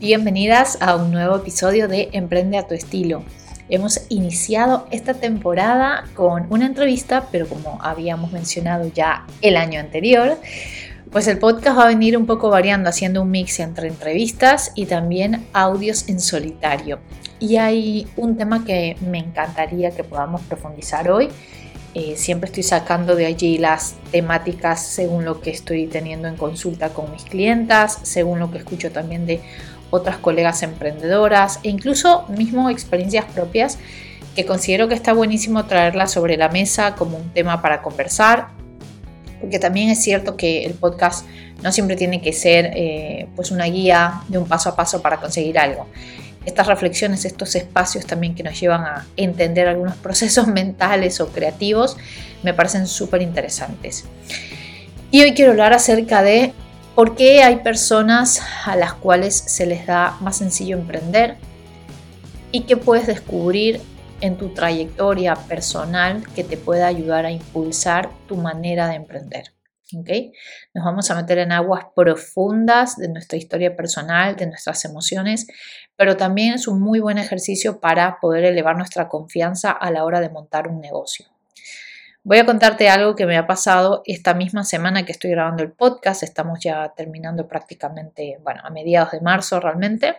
Bienvenidas a un nuevo episodio de Emprende a tu estilo. Hemos iniciado esta temporada con una entrevista, pero como habíamos mencionado ya el año anterior, pues el podcast va a venir un poco variando, haciendo un mix entre entrevistas y también audios en solitario. Y hay un tema que me encantaría que podamos profundizar hoy. Siempre estoy sacando de allí las temáticas según lo que estoy teniendo en consulta con mis clientas, según lo que escucho también de otras colegas emprendedoras e incluso mismo experiencias propias que considero que está buenísimo traerlas sobre la mesa como un tema para conversar, porque también es cierto que el podcast no siempre tiene que ser pues una guía de un paso a paso para conseguir algo. Estas reflexiones, estos espacios también que nos llevan a entender algunos procesos mentales o creativos me parecen súper interesantes. Y hoy quiero hablar acerca de por qué hay personas a las cuales se les da más sencillo emprender y qué puedes descubrir en tu trayectoria personal que te pueda ayudar a impulsar tu manera de emprender. ¿Okay? Nos vamos a meter en aguas profundas de nuestra historia personal, de nuestras emociones, pero también es un muy buen ejercicio para poder elevar nuestra confianza a la hora de montar un negocio. Voy a contarte algo que me ha pasado esta misma semana que estoy grabando el podcast. Estamos ya terminando prácticamente, a mediados de marzo realmente.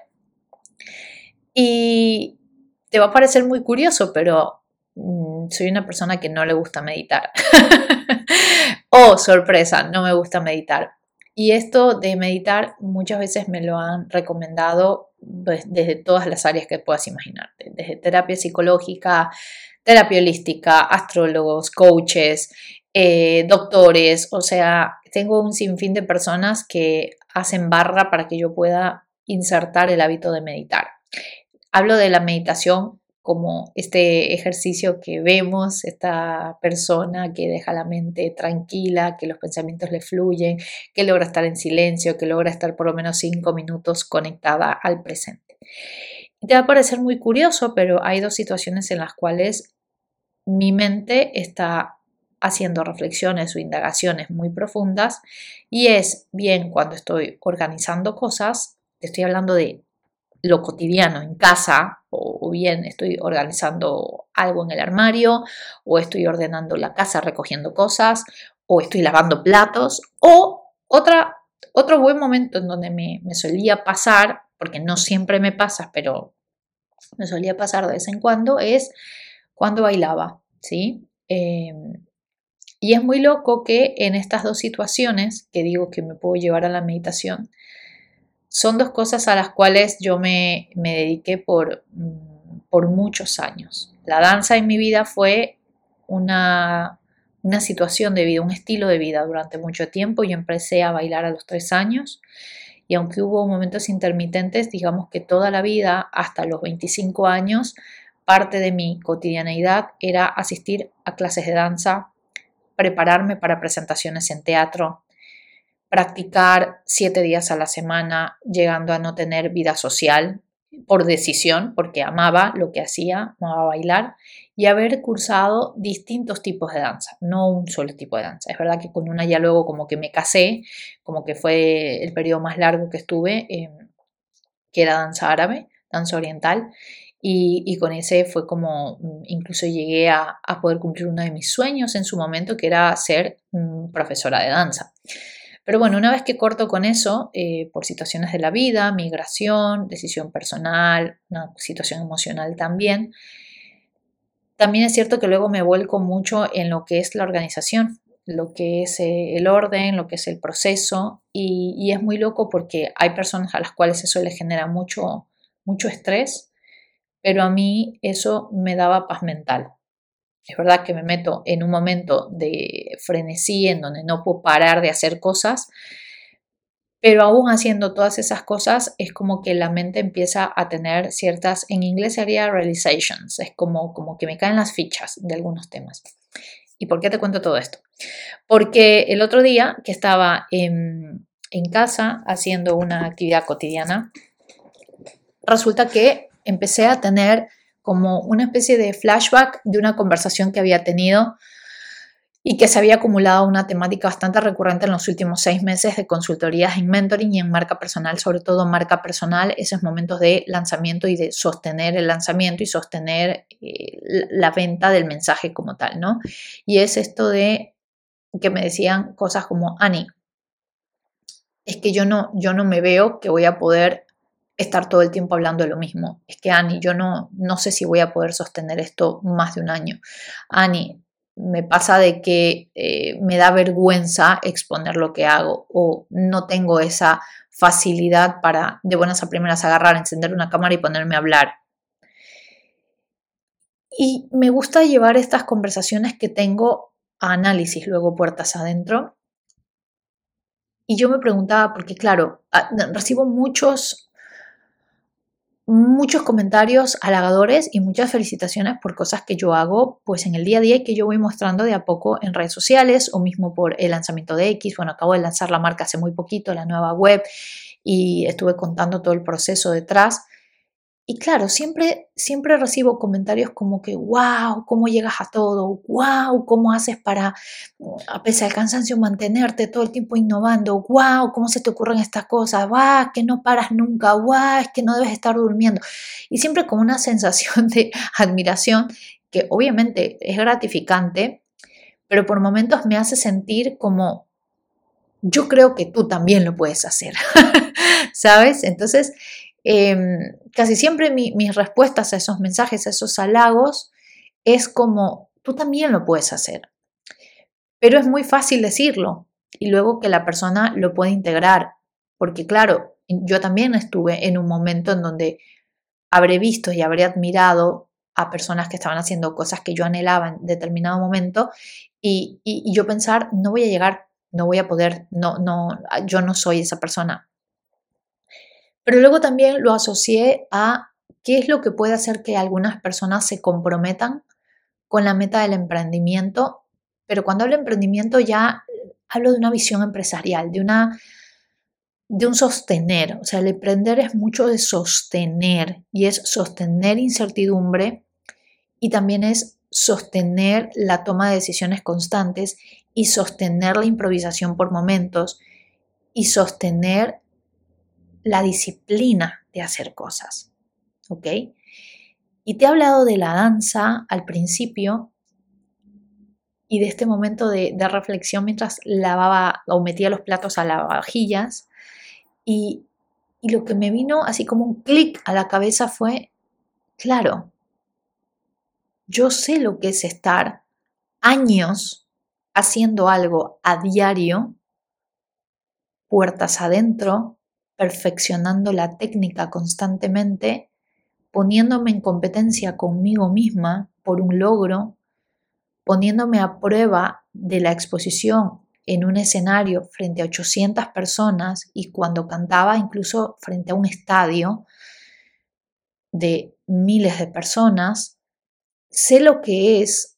Y te va a parecer muy curioso, pero soy una persona que no le gusta meditar. Oh, sorpresa, no me gusta meditar. Y esto de meditar muchas veces me lo han recomendado desde todas las áreas que puedas imaginarte. Desde terapia psicológica, terapia holística, astrólogos, coaches, doctores. O sea, tengo un sinfín de personas que hacen barra para que yo pueda insertar el hábito de meditar. Hablo de la meditación como este ejercicio que vemos, esta persona que deja la mente tranquila, que los pensamientos le fluyen, que logra estar en silencio, que logra estar por lo menos 5 minutos conectada al presente. Y te va a parecer muy curioso, pero hay dos situaciones en las cuales mi mente está haciendo reflexiones o indagaciones muy profundas y es bien cuando estoy organizando cosas, te estoy hablando de lo cotidiano en casa, o bien estoy organizando algo en el armario, o estoy ordenando la casa recogiendo cosas, o estoy lavando platos, o otro buen momento en donde me solía pasar, porque no siempre me pasa, pero me solía pasar de vez en cuando, es cuando bailaba, ¿sí? Y es muy loco que en estas dos situaciones, que digo que me puedo llevar a la meditación, son dos cosas a las cuales yo me dediqué por muchos años. La danza en mi vida fue una situación de vida, un estilo de vida durante mucho tiempo. Yo empecé a bailar a los 3 años y aunque hubo momentos intermitentes, digamos que toda la vida, hasta los 25 años, parte de mi cotidianeidad era asistir a clases de danza, prepararme para presentaciones en teatro, practicar 7 días a la semana, llegando a no tener vida social por decisión, porque amaba lo que hacía, amaba bailar, y haber cursado distintos tipos de danza, no un solo tipo de danza. Es verdad que con una ya luego como que me casé, como que fue el periodo más largo que estuve, que era danza árabe, danza oriental, y con ese fue como, incluso llegué a poder cumplir uno de mis sueños en su momento, que era ser profesora de danza. Pero bueno, una vez que corto con eso, por situaciones de la vida, migración, decisión personal, una situación emocional también es cierto que luego me vuelco mucho en lo que es la organización, lo que es el orden, lo que es el proceso y es muy loco porque hay personas a las cuales eso les genera mucho estrés, pero a mí eso me daba paz mental. Es verdad que me meto en un momento de frenesí en donde no puedo parar de hacer cosas, pero aún haciendo todas esas cosas es como que la mente empieza a tener ciertas, en inglés sería realizations, es como que me caen las fichas de algunos temas. ¿Y por qué te cuento todo esto? Porque el otro día que estaba en casa haciendo una actividad cotidiana, resulta que empecé a tener como una especie de flashback de una conversación que había tenido y que se había acumulado una temática bastante recurrente en los últimos 6 meses de consultorías en mentoring y en marca personal, sobre todo marca personal, esos momentos de lanzamiento y de sostener el lanzamiento y sostener la venta del mensaje como tal, ¿no? Y es esto de que me decían cosas como, Ani, es que yo no me veo que voy a poder estar todo el tiempo hablando de lo mismo. Es que, Ani, yo no sé si voy a poder sostener esto más de un año. Ani, me pasa de que me da vergüenza exponer lo que hago o no tengo esa facilidad para de buenas a primeras agarrar, encender una cámara y ponerme a hablar. Y me gusta llevar estas conversaciones que tengo a análisis luego puertas adentro. Y yo me preguntaba, porque claro, recibo muchos comentarios halagadores y muchas felicitaciones por cosas que yo hago pues en el día a día y que yo voy mostrando de a poco en redes sociales o mismo por el lanzamiento de X. Bueno, acabo de lanzar la marca hace muy poquito, la nueva web, y estuve contando todo el proceso detrás. Y claro, siempre recibo comentarios como que, wow, ¿cómo llegas a todo? Wow, ¿cómo haces para, a pesar del cansancio, mantenerte todo el tiempo innovando? Wow, ¿cómo se te ocurren estas cosas? Wow, que no paras nunca. Wow, es que no debes estar durmiendo. Y siempre con una sensación de admiración que obviamente es gratificante, pero por momentos me hace sentir como, yo creo que tú también lo puedes hacer, ¿sabes? Entonces, casi siempre mis respuestas a esos mensajes, a esos halagos, es como, tú también lo puedes hacer. Pero es muy fácil decirlo y luego que la persona lo puede integrar, porque claro, yo también estuve en un momento en donde habré visto y habré admirado a personas que estaban haciendo cosas que yo anhelaba en determinado momento y yo pensar, no voy a llegar, no voy a poder, yo no soy esa persona. Pero luego también lo asocié a qué es lo que puede hacer que algunas personas se comprometan con la meta del emprendimiento. Pero cuando hablo de emprendimiento ya hablo de una visión empresarial, de un sostener. O sea, el emprender es mucho de sostener y es sostener incertidumbre y también es sostener la toma de decisiones constantes y sostener la improvisación por momentos y sostener la disciplina de hacer cosas, ¿ok? Y te he hablado de la danza al principio y de este momento de reflexión mientras lavaba o metía los platos a lavavajillas y, y lo que me vino así como un clic a la cabeza fue, claro, yo sé lo que es estar años haciendo algo a diario, puertas adentro, perfeccionando la técnica constantemente, poniéndome en competencia conmigo misma por un logro, poniéndome a prueba de la exposición en un escenario frente a 800 personas y cuando cantaba incluso frente a un estadio de miles de personas, sé lo que es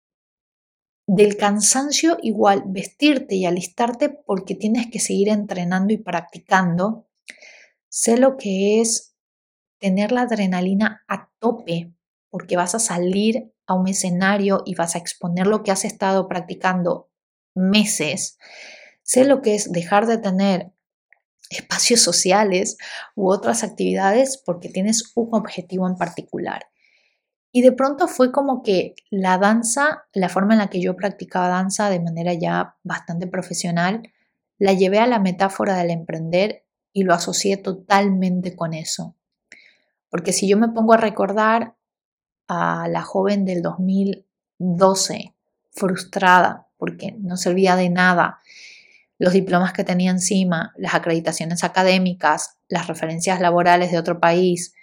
del cansancio igual vestirte y alistarte porque tienes que seguir entrenando y practicando, sé lo que es tener la adrenalina a tope porque vas a salir a un escenario y vas a exponer lo que has estado practicando meses. Sé lo que es dejar de tener espacios sociales u otras actividades porque tienes un objetivo en particular. Y de pronto fue como que la danza, la forma en la que yo practicaba danza de manera ya bastante profesional, la llevé a la metáfora del emprender y lo asocié totalmente con eso. Porque si yo me pongo a recordar a la joven del 2012, frustrada porque no servía de nada, los diplomas que tenía encima, las acreditaciones académicas, las referencias laborales de otro país,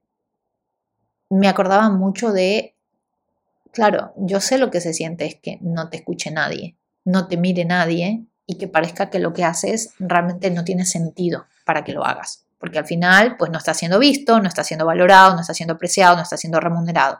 me acordaba mucho de, claro, yo sé lo que se siente es que no te escuche nadie, no te mire nadie y que parezca que lo que haces realmente no tiene sentido para que lo hagas. Porque al final, pues no está siendo visto, no está siendo valorado, no está siendo apreciado, no está siendo remunerado.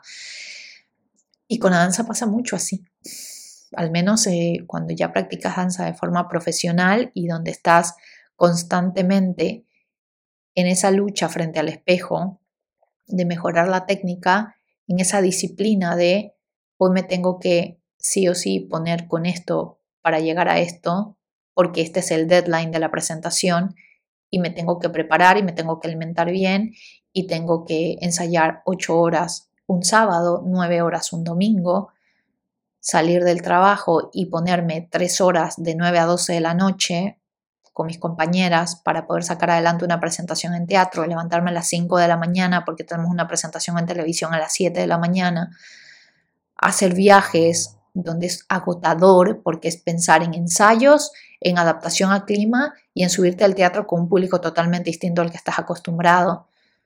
Y con la danza pasa mucho así. Al menos cuando ya practicas danza de forma profesional y donde estás constantemente en esa lucha frente al espejo de mejorar la técnica, en esa disciplina de hoy me tengo que sí o sí poner con esto para llegar a esto, porque este es el deadline de la presentación y me tengo que preparar y me tengo que alimentar bien y tengo que ensayar 8 horas un sábado, 9 horas un domingo, salir del trabajo y ponerme 3 horas de 9 a 12 de la noche con mis compañeras para poder sacar adelante una presentación en teatro, levantarme a las 5 de la mañana porque tenemos una presentación en televisión a las 7 de la mañana, hacer viajes donde es agotador porque es pensar en ensayos, en adaptación al clima y en subirte al teatro con un público totalmente distinto al que estás acostumbrado.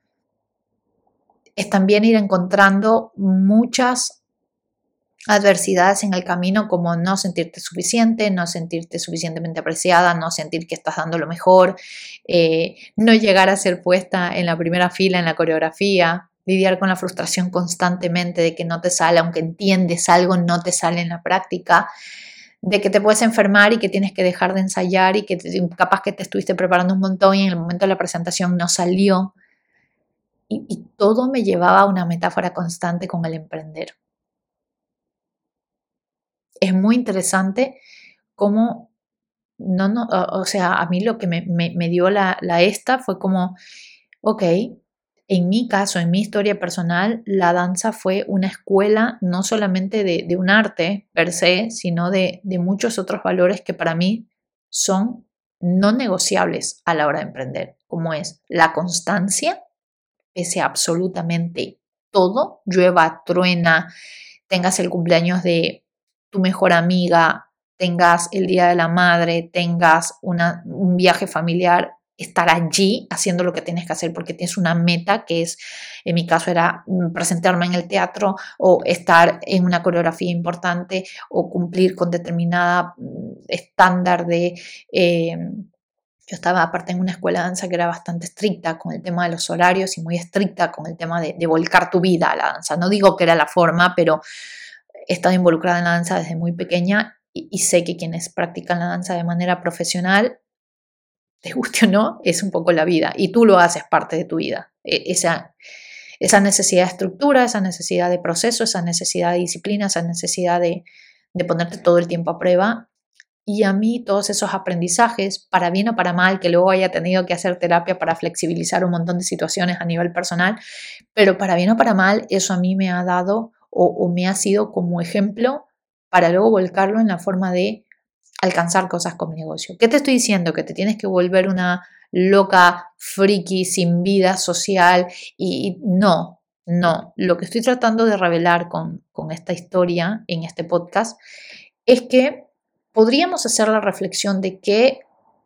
Es también ir encontrando muchas adversidades en el camino, como no sentirte suficiente, no sentirte suficientemente apreciada, no sentir que estás dando lo mejor, no llegar a ser puesta en la primera fila en la coreografía, lidiar con la frustración constantemente de que no te sale, aunque entiendes algo, no te sale en la práctica, de que te puedes enfermar y que tienes que dejar de ensayar y que capaz que te estuviste preparando un montón y en el momento de la presentación no salió. Y todo me llevaba a una metáfora constante con el emprender. Es muy interesante cómo, o sea, a mí lo que me dio la esta fue como, ok, en mi caso, en mi historia personal, la danza fue una escuela no solamente de un arte per se, sino de muchos otros valores que para mí son no negociables a la hora de emprender, como es la constancia, pese a absolutamente todo, llueva, truena, tengas el cumpleaños de tu mejor amiga, tengas el Día de la Madre, tengas un viaje familiar, estar allí haciendo lo que tienes que hacer porque tienes una meta que es, en mi caso era presentarme en el teatro o estar en una coreografía importante o cumplir con determinada estándar de... yo estaba aparte en una escuela de danza que era bastante estricta con el tema de los horarios y muy estricta con el tema de volcar tu vida a la danza. No digo que era la forma, pero he estado involucrada en la danza desde muy pequeña y sé que quienes practican la danza de manera profesional, te guste o no, es un poco la vida y tú lo haces parte de tu vida. Esa necesidad de estructura, esa necesidad de proceso, esa necesidad de disciplina, esa necesidad de ponerte todo el tiempo a prueba. Y a mí todos esos aprendizajes, para bien o para mal, que luego haya tenido que hacer terapia para flexibilizar un montón de situaciones a nivel personal, pero para bien o para mal, eso a mí me ha dado o me ha sido como ejemplo para luego volcarlo en la forma de alcanzar cosas con mi negocio. ¿Qué te estoy diciendo? Que te tienes que volver una loca, friki, sin vida social y no, no. Lo que estoy tratando de revelar con esta historia en este podcast es que podríamos hacer la reflexión de qué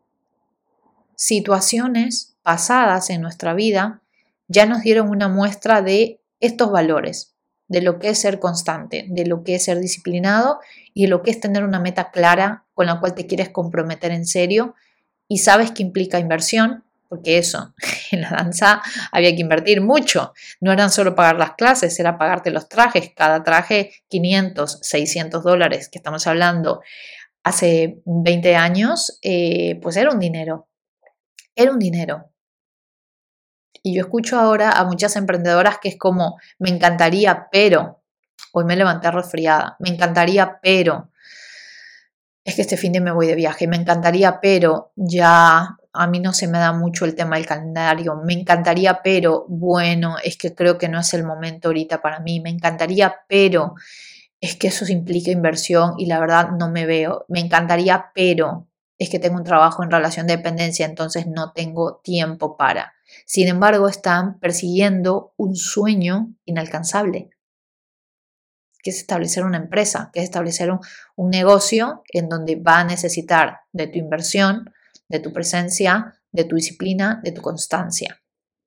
situaciones pasadas en nuestra vida ya nos dieron una muestra de estos valores, de lo que es ser constante, de lo que es ser disciplinado y de lo que es tener una meta clara con la cual te quieres comprometer en serio y sabes que implica inversión, porque eso, en la danza había que invertir mucho, no eran solo pagar las clases, era pagarte los trajes, cada traje $500, $600, que estamos hablando hace 20 años, pues era un dinero. Era un dinero. Y yo escucho ahora a muchas emprendedoras que es como, me encantaría, pero, hoy me levanté resfriada, me encantaría, pero, es que este fin de me voy de viaje, me encantaría, pero, ya a mí no se me da mucho el tema del calendario, me encantaría, pero, bueno, es que creo que no es el momento ahorita para mí, me encantaría, pero, es que eso implica inversión y la verdad no me veo, me encantaría, pero es que tengo un trabajo en relación de dependencia, entonces no tengo tiempo para. Sin embargo, están persiguiendo un sueño inalcanzable, que es establecer una empresa, que es establecer un negocio en donde va a necesitar de tu inversión, de tu presencia, de tu disciplina, de tu constancia.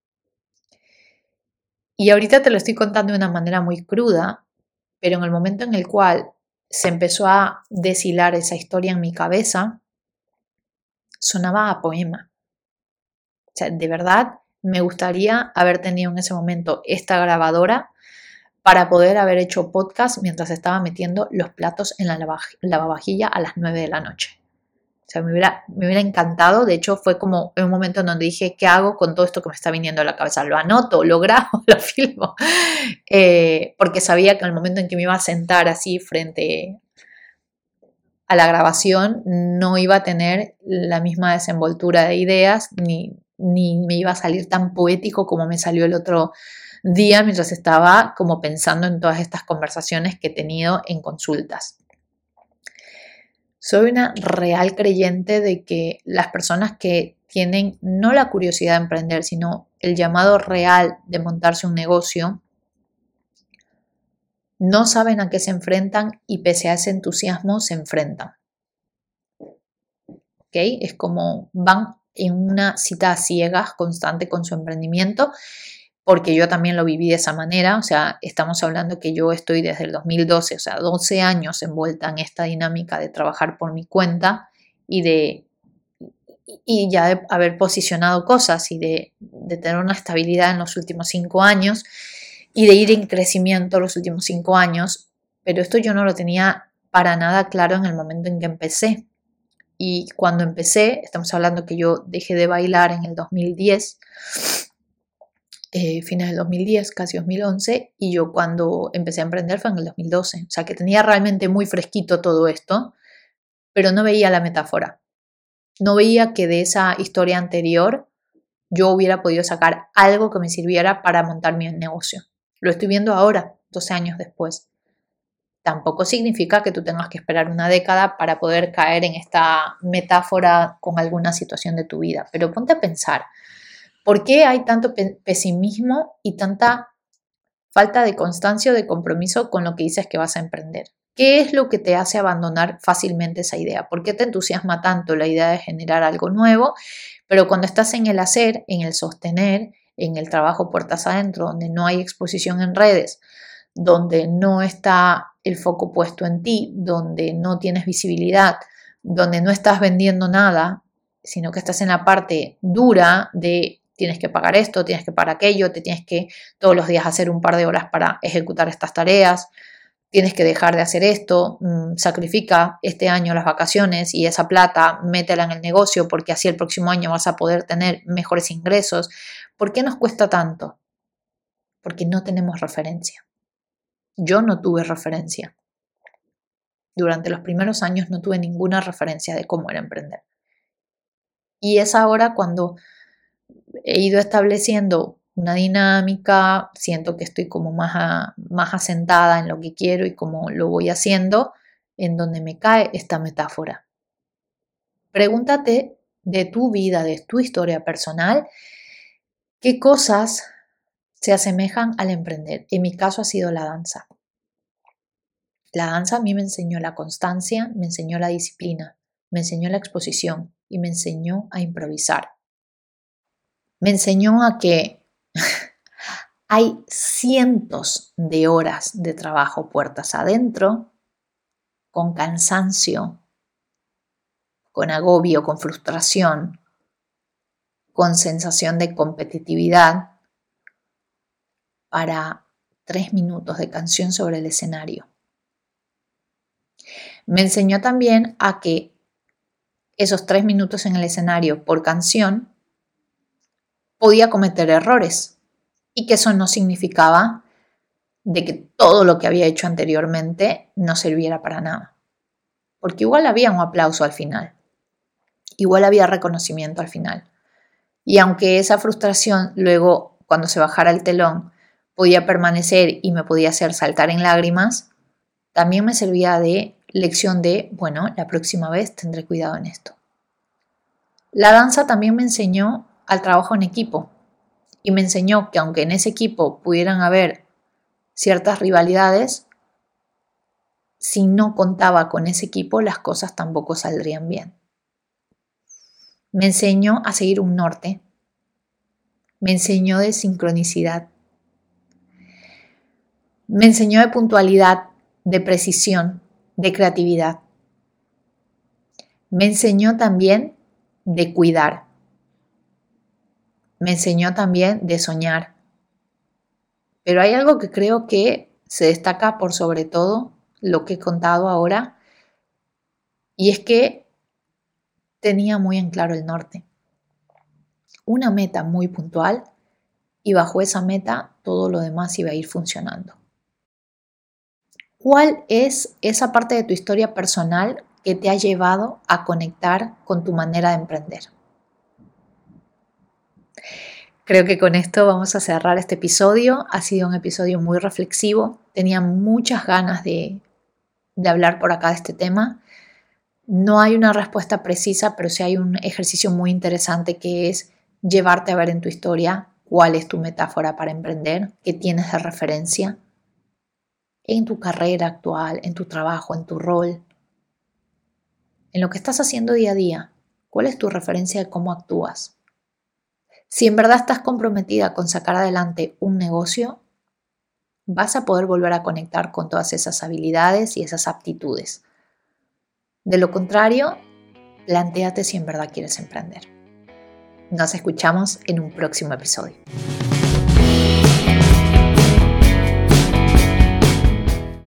Y ahorita te lo estoy contando de una manera muy cruda, pero en el momento en el cual se empezó a deshilar esa historia en mi cabeza, sonaba a poema. O sea, de verdad me gustaría haber tenido en ese momento esta grabadora para poder haber hecho podcast mientras estaba metiendo los platos en la lavavajilla a las 9 de la noche. O sea, me hubiera encantado. De hecho, fue como en un momento en donde dije, ¿qué hago con todo esto que me está viniendo a la cabeza? Lo anoto, lo grabo, lo filmo. Porque sabía que en el momento en que me iba a sentar así frente a la grabación no iba a tener la misma desenvoltura de ideas, ni me iba a salir tan poético como me salió el otro día mientras estaba como pensando en todas estas conversaciones que he tenido en consultas. Soy una real creyente de que las personas que tienen no la curiosidad de emprender, sino el llamado real de montarse un negocio, no saben a qué se enfrentan y pese a ese entusiasmo se enfrentan. ¿Okay? Es como van en una cita a ciegas constante con su emprendimiento, porque yo también lo viví de esa manera. O sea, estamos hablando que yo estoy desde el 2012, o sea, 12 años envuelta en esta dinámica de trabajar por mi cuenta y ya de haber posicionado cosas y de tener una estabilidad en los últimos 5 años y de ir en crecimiento los últimos 5 años, pero esto yo no lo tenía para nada claro en el momento en que empecé. Y cuando empecé, estamos hablando que yo dejé de bailar en el 2010, fines del 2010, casi 2011, y yo cuando empecé a emprender fue en el 2012. O sea que tenía realmente muy fresquito todo esto, pero no veía la metáfora. No veía que de esa historia anterior yo hubiera podido sacar algo que me sirviera para montar mi negocio. Lo estoy viendo ahora, 12 años después. Tampoco significa que tú tengas que esperar una década para poder caer en esta metáfora con alguna situación de tu vida. Pero ponte a pensar, ¿por qué hay tanto pesimismo y tanta falta de constancia o de compromiso con lo que dices que vas a emprender? ¿Qué es lo que te hace abandonar fácilmente esa idea? ¿Por qué te entusiasma tanto la idea de generar algo nuevo? Pero cuando estás en el hacer, en el sostener, en el trabajo puertas adentro, donde no hay exposición en redes, donde no está el foco puesto en ti, donde no tienes visibilidad, donde no estás vendiendo nada, sino que estás en la parte dura de tienes que pagar esto, tienes que pagar aquello, te tienes que todos los días hacer un par de horas para ejecutar estas tareas, tienes que dejar de hacer esto, sacrifica este año las vacaciones y esa plata métela en el negocio porque así el próximo año vas a poder tener mejores ingresos. ¿Por qué nos cuesta tanto? Porque no tenemos referencia. Yo no tuve referencia. Durante los primeros años no tuve ninguna referencia de cómo era emprender. Y es ahora cuando he ido estableciendo una dinámica, siento que estoy como más asentada en lo que quiero y cómo lo voy haciendo, en donde me cae esta metáfora. Pregúntate de tu vida, de tu historia personal, qué cosas se asemejan al emprender. En mi caso ha sido la danza. La danza a mí me enseñó la constancia, me enseñó la disciplina, me enseñó la exposición y me enseñó a improvisar. Me enseñó a que hay cientos de horas de trabajo puertas adentro, con cansancio, con agobio, con frustración, con sensación de competitividad, para 3 minutos de canción sobre el escenario. Me enseñó también a que esos 3 minutos en el escenario por canción podía cometer errores y que eso no significaba de que todo lo que había hecho anteriormente no sirviera para nada. Porque igual había un aplauso al final, igual había reconocimiento al final. Y aunque esa frustración luego, cuando se bajara el telón, podía permanecer y me podía hacer saltar en lágrimas, también me servía de lección de, bueno, la próxima vez tendré cuidado en esto. La danza también me enseñó al trabajo en equipo y me enseñó que aunque en ese equipo pudieran haber ciertas rivalidades, si no contaba con ese equipo, las cosas tampoco saldrían bien. Me enseñó a seguir un norte. Me enseñó de sincronicidad. Me enseñó de puntualidad, de precisión, de creatividad. Me enseñó también de cuidar. Me enseñó también de soñar. Pero hay algo que creo que se destaca por sobre todo lo que he contado ahora, y es que tenía muy en claro el norte. Una meta muy puntual y bajo esa meta todo lo demás iba a ir funcionando. ¿Cuál es esa parte de tu historia personal que te ha llevado a conectar con tu manera de emprender. Creo que con esto vamos a cerrar este episodio. Ha sido un episodio muy reflexivo. Tenía muchas ganas de hablar por acá de este tema. No hay una respuesta precisa, pero sí hay un ejercicio muy interesante que es llevarte a ver en tu historia cuál es tu metáfora para emprender, qué tienes de referencia en tu carrera actual, en tu trabajo, en tu rol, en lo que estás haciendo día a día. ¿Cuál es tu referencia de cómo actúas? Si en verdad estás comprometida con sacar adelante un negocio, vas a poder volver a conectar con todas esas habilidades y esas aptitudes. De lo contrario, plantéate si en verdad quieres emprender. Nos escuchamos en un próximo episodio.